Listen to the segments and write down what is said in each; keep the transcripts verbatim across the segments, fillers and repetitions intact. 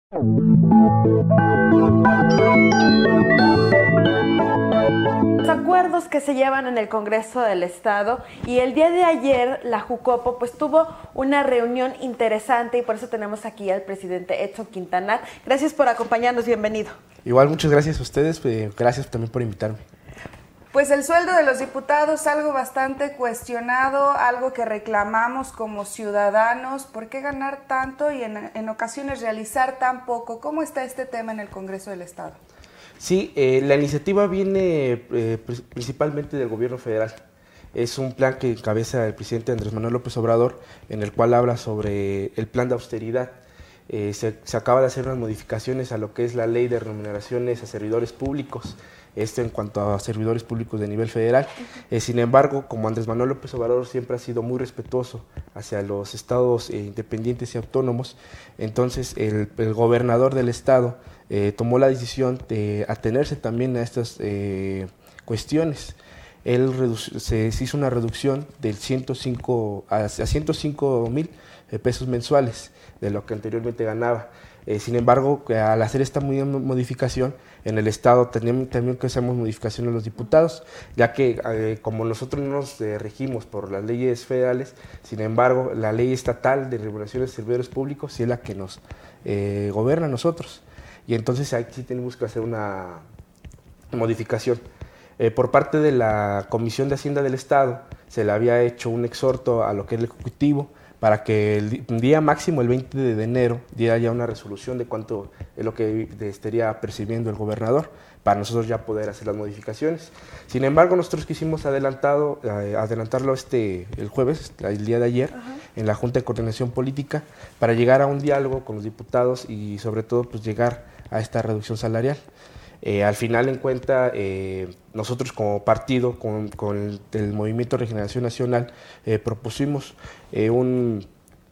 Los acuerdos que se llevan en el Congreso del Estado, y el día de ayer la Jucopo pues tuvo una reunión interesante, y por eso tenemos aquí al presidente Edson Quintanar. Gracias por acompañarnos, bienvenido. Igual, muchas gracias a ustedes, eh, gracias también por invitarme. Pues el sueldo de los diputados, algo bastante cuestionado, algo que reclamamos como ciudadanos. ¿Por qué ganar tanto y en, en ocasiones realizar tan poco? ¿Cómo está este tema en el Congreso del Estado? Sí, eh, la iniciativa viene eh, principalmente del gobierno federal. Es un plan que encabeza el presidente Andrés Manuel López Obrador, en el cual habla sobre el plan de austeridad. Eh, se, se acaba de hacer unas modificaciones a lo que es la ley de remuneraciones a servidores públicos, esto en cuanto a servidores públicos de nivel federal. Eh, sin embargo, como Andrés Manuel López Obrador siempre ha sido muy respetuoso hacia los estados eh, independientes y autónomos, entonces el, el gobernador del estado eh, tomó la decisión de atenerse también a estas eh, cuestiones. Él se, se hizo una reducción del ciento cinco a, a ciento cinco mil pesos mensuales de lo que anteriormente ganaba. Eh, sin embargo, al hacer esta modificación, en el Estado también, también que hacemos modificaciones los diputados, ya que eh, como nosotros no nos eh, regimos por las leyes federales, sin embargo, la ley estatal de remuneraciones de servidores públicos sí es la que nos eh, gobierna a nosotros. Y entonces ahí sí tenemos que hacer una modificación. Eh, por parte de la Comisión de Hacienda del Estado, se le había hecho un exhorto a lo que es el Ejecutivo, para que el día máximo, el veinte de enero, diera ya una resolución de cuánto es lo que estaría percibiendo el gobernador, para nosotros ya poder hacer las modificaciones. Sin embargo, nosotros quisimos adelantado, eh, adelantarlo este, el jueves, el día de ayer, uh-huh. en la Junta de Coordinación Política, para llegar a un diálogo con los diputados y sobre todo pues llegar a esta reducción salarial. Eh, al final en cuenta, eh, nosotros como partido, con, con el, el Movimiento de Regeneración Nacional, eh, propusimos eh, un,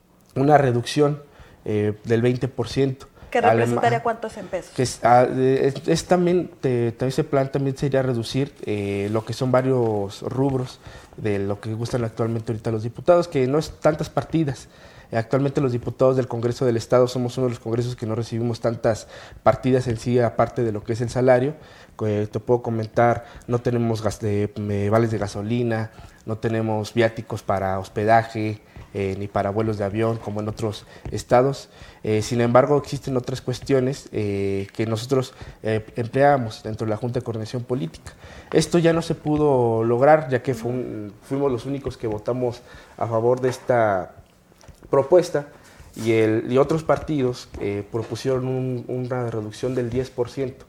una reducción eh, del veinte por ciento. ¿Que representaría cuántos en pesos? Que es, a, es, es también, te, ese plan también sería reducir eh, lo que son varios rubros de lo que gustan actualmente ahorita los diputados, que no es tantas partidas. Actualmente los diputados del Congreso del Estado somos uno de los congresos que no recibimos tantas partidas en sí, aparte de lo que es el salario. Eh, te puedo comentar, no tenemos gas de, eh, vales de gasolina, no tenemos viáticos para hospedaje, eh, ni para vuelos de avión como en otros estados. Eh, sin embargo, existen otras cuestiones eh, que nosotros eh, empleamos dentro de la Junta de Coordinación Política. Esto ya no se pudo lograr, ya que fue un, fuimos los únicos que votamos a favor de esta propuesta, y, el, y otros partidos eh, propusieron un, una reducción del diez por ciento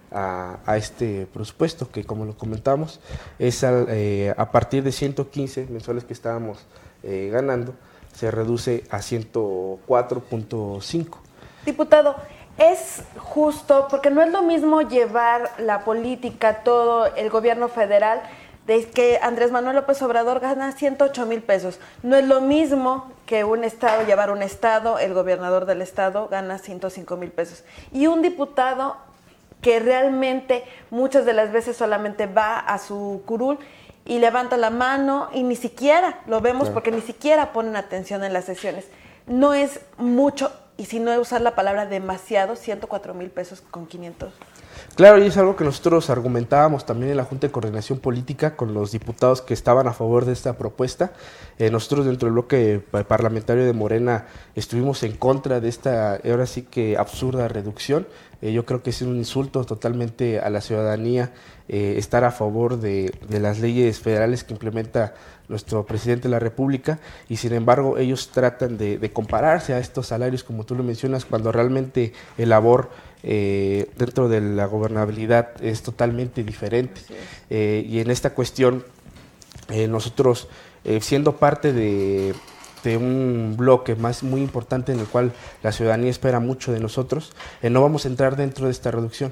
a, a este presupuesto, que como lo comentamos, es al, eh, a partir de ciento quince mensuales que estábamos eh, ganando, se reduce a ciento cuatro punto cinco. Diputado, es justo, porque no es lo mismo llevar la política, todo el gobierno federal, de que Andrés Manuel López Obrador gana ciento ocho mil pesos. No es lo mismo que un estado, llevar un estado, el gobernador del estado gana ciento cinco mil pesos. Y un diputado que realmente muchas de las veces solamente va a su curul y levanta la mano y ni siquiera lo vemos, claro, porque ni siquiera ponen atención en las sesiones. No es mucho, y si no usar la palabra demasiado, ciento cuatro mil pesos con quinientos. Claro, y es algo que nosotros argumentábamos también en la Junta de Coordinación Política con los diputados que estaban a favor de esta propuesta. Eh, nosotros dentro del bloque parlamentario de Morena estuvimos en contra de esta, ahora sí que absurda reducción. Eh, yo creo que es un insulto totalmente a la ciudadanía eh, estar a favor de, de las leyes federales que implementa nuestro presidente de la República, y sin embargo ellos tratan de, de compararse a estos salarios, como tú lo mencionas, cuando realmente el labor eh, dentro de la gobernabilidad es totalmente diferente. Eh, y en esta cuestión, eh, nosotros, eh, siendo parte de, de un bloque más muy importante en el cual la ciudadanía espera mucho de nosotros, eh, no vamos a entrar dentro de esta reducción.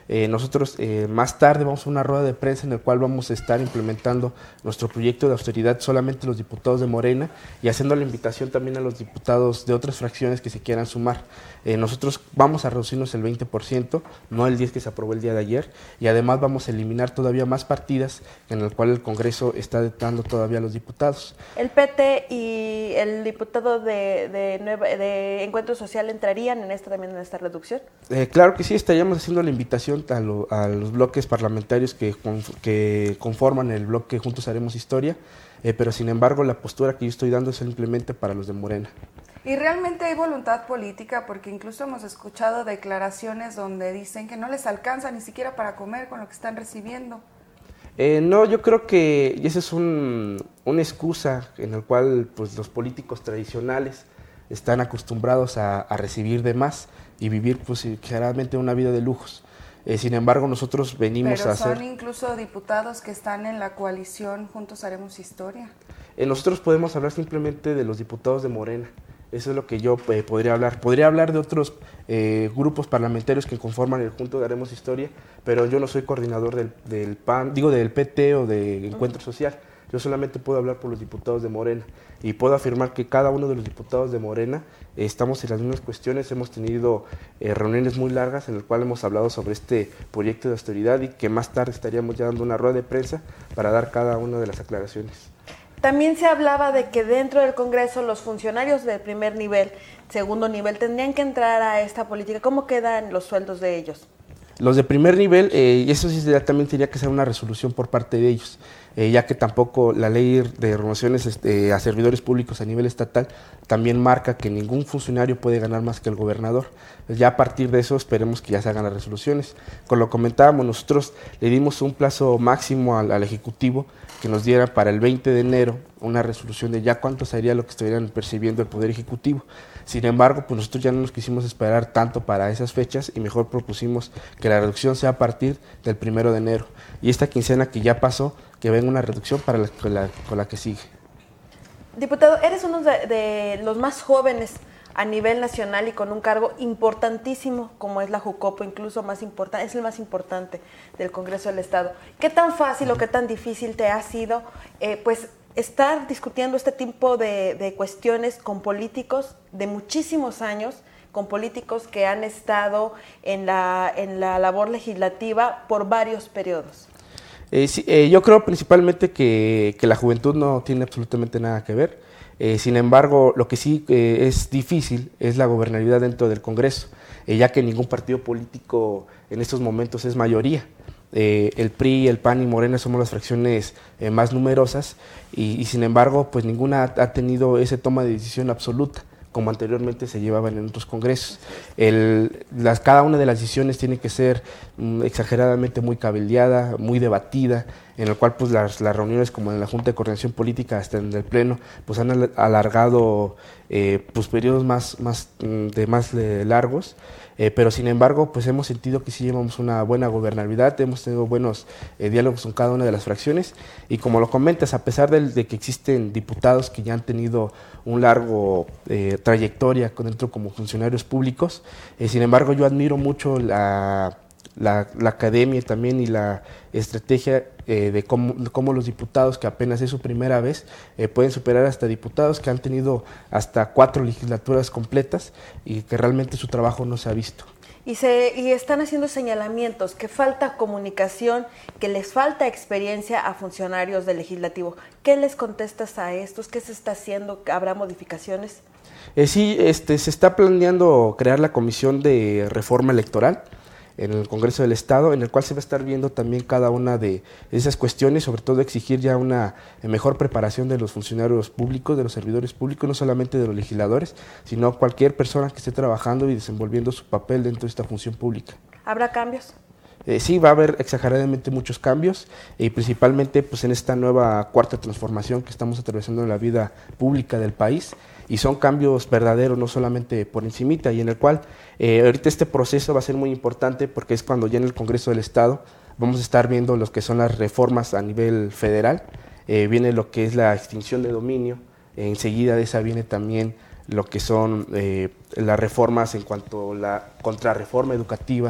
Eh, nosotros eh, más tarde vamos a una rueda de prensa en la cual vamos a estar implementando nuestro proyecto de austeridad solamente los diputados de Morena y haciendo la invitación también a los diputados de otras fracciones que se quieran sumar. Eh, nosotros vamos a reducirnos el veinte por ciento, no el diez por ciento que se aprobó el día de ayer, y además vamos a eliminar todavía más partidas en el cual el Congreso está dando todavía a los diputados. ¿El P T y el diputado de, de, Nueva, de Encuentro Social entrarían en esta también en esta reducción? Eh, claro que sí, estaríamos haciendo la invitación a, lo, a los bloques parlamentarios que, que conforman el bloque Juntos Haremos Historia, eh, pero sin embargo la postura que yo estoy dando es simplemente para los de Morena. Y realmente hay voluntad política, porque incluso hemos escuchado declaraciones donde dicen que no les alcanza ni siquiera para comer con lo que están recibiendo. Eh, no, yo creo que esa es un, una excusa en la cual pues, los políticos tradicionales están acostumbrados a, a recibir de más y vivir pues, generalmente una vida de lujos. Eh, sin embargo, nosotros venimos Pero a hacer... son incluso diputados que están en la coalición Juntos Haremos Historia. Eh, nosotros podemos hablar simplemente de los diputados de Morena. Eso es lo que yo eh, podría hablar. Podría hablar de otros eh, grupos parlamentarios que conforman el Juntos Haremos Historia, pero yo no soy coordinador del, del P A N, digo del P T o de Encuentro Social. Yo solamente puedo hablar por los diputados de Morena y puedo afirmar que cada uno de los diputados de Morena eh, estamos en las mismas cuestiones. Hemos tenido eh, reuniones muy largas en las cuales hemos hablado sobre este proyecto de austeridad y que más tarde estaríamos ya dando una rueda de prensa para dar cada una de las aclaraciones. También se hablaba de que dentro del Congreso los funcionarios de primer nivel, segundo nivel, tendrían que entrar a esta política. ¿Cómo quedan los sueldos de ellos? Los de primer nivel, eh, y eso sí también tendría que ser una resolución por parte de ellos, eh, ya que tampoco la ley de renovaciones este, a servidores públicos a nivel estatal también marca que ningún funcionario puede ganar más que el gobernador. Ya a partir de eso esperemos que ya se hagan las resoluciones. Como lo comentábamos, nosotros le dimos un plazo máximo al, al Ejecutivo que nos diera para el veinte de enero una resolución de ya cuánto sería lo que estuvieran percibiendo el Poder Ejecutivo. Sin embargo, pues nosotros ya no nos quisimos esperar tanto para esas fechas y mejor propusimos que la reducción sea a partir del primero de enero. Y esta quincena que ya pasó, que venga una reducción para la, con, la, con la que sigue. Diputado, eres uno de, de los más jóvenes a nivel nacional y con un cargo importantísimo como es la Jucopo, incluso más importante, es el más importante del Congreso del Estado. ¿Qué tan fácil o qué tan difícil te ha sido eh, pues estar discutiendo este tipo de, de cuestiones con políticos de muchísimos años, con políticos que han estado en la, en la labor legislativa por varios periodos? Eh, sí, eh, yo creo principalmente que, que la juventud no tiene absolutamente nada que ver. Eh, sin embargo, lo que sí eh, es difícil es la gobernabilidad dentro del Congreso, eh, ya que ningún partido político en estos momentos es mayoría. Eh, el P R I, el P A N y Morena somos las fracciones eh, más numerosas y, y sin embargo, pues ninguna ha, ha tenido esa toma de decisión absoluta, como anteriormente se llevaban en otros congresos. El, las, cada una de las decisiones tiene que ser mm, exageradamente muy cabildeada, muy debatida, en el cual pues las, las reuniones como en la Junta de Coordinación Política hasta en el Pleno pues han alargado eh, pues periodos más, más de más de largos, eh, pero sin embargo pues hemos sentido que sí llevamos una buena gobernabilidad, hemos tenido buenos eh, diálogos con cada una de las fracciones y como lo comentas, a pesar de, de que existen diputados que ya han tenido un largo eh, trayectoria dentro como funcionarios públicos, eh, sin embargo yo admiro mucho la La, la academia también y la estrategia eh, de, cómo, de cómo los diputados que apenas es su primera vez eh, pueden superar hasta diputados que han tenido hasta cuatro legislaturas completas y que realmente su trabajo no se ha visto. Y, se, y están haciendo señalamientos, que falta comunicación, que les falta experiencia a funcionarios del legislativo. ¿Qué les contestas a estos? ¿Qué se está haciendo? ¿Habrá modificaciones? Eh, sí, este, se está planeando crear la Comisión de Reforma Electoral en el Congreso del Estado, en el cual se va a estar viendo también cada una de esas cuestiones, sobre todo exigir ya una mejor preparación de los funcionarios públicos, de los servidores públicos, no solamente de los legisladores, sino cualquier persona que esté trabajando y desenvolviendo su papel dentro de esta función pública. ¿Habrá cambios? Eh, sí, va a haber exageradamente muchos cambios y principalmente pues, en esta nueva cuarta transformación que estamos atravesando en la vida pública del país y son cambios verdaderos, no solamente por encimita y en el cual eh, ahorita este proceso va a ser muy importante porque es cuando ya en el Congreso del Estado vamos a estar viendo lo que son las reformas a nivel federal, eh, viene lo que es la extinción de dominio, eh, enseguida de esa viene también lo que son eh, las reformas en cuanto a la contrarreforma educativa,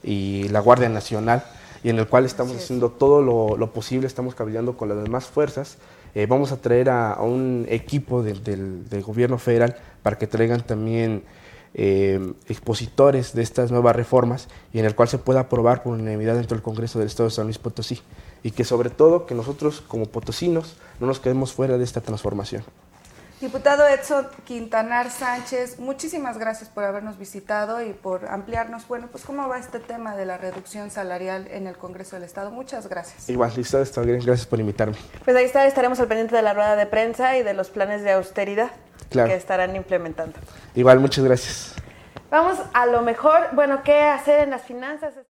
y la Guardia Nacional, y en el cual estamos Así haciendo todo lo, lo posible, estamos cabildeando con las demás fuerzas. Eh, vamos a traer a, a un equipo de, del, del gobierno federal para que traigan también eh, expositores de estas nuevas reformas y en el cual se pueda aprobar por unanimidad dentro del Congreso del Estado de San Luis Potosí. Y que sobre todo que nosotros como potosinos no nos quedemos fuera de esta transformación. Diputado Edson Quintanar Sánchez, muchísimas gracias por habernos visitado y por ampliarnos, bueno, pues cómo va este tema de la reducción salarial en el Congreso del Estado. Muchas gracias. Igual, listo, está bien, gracias por invitarme. Pues ahí está, estaremos al pendiente de la rueda de prensa y de los planes de austeridad claro. que estarán implementando. Igual, muchas gracias. Vamos a lo mejor, bueno, ¿qué hacer en las finanzas?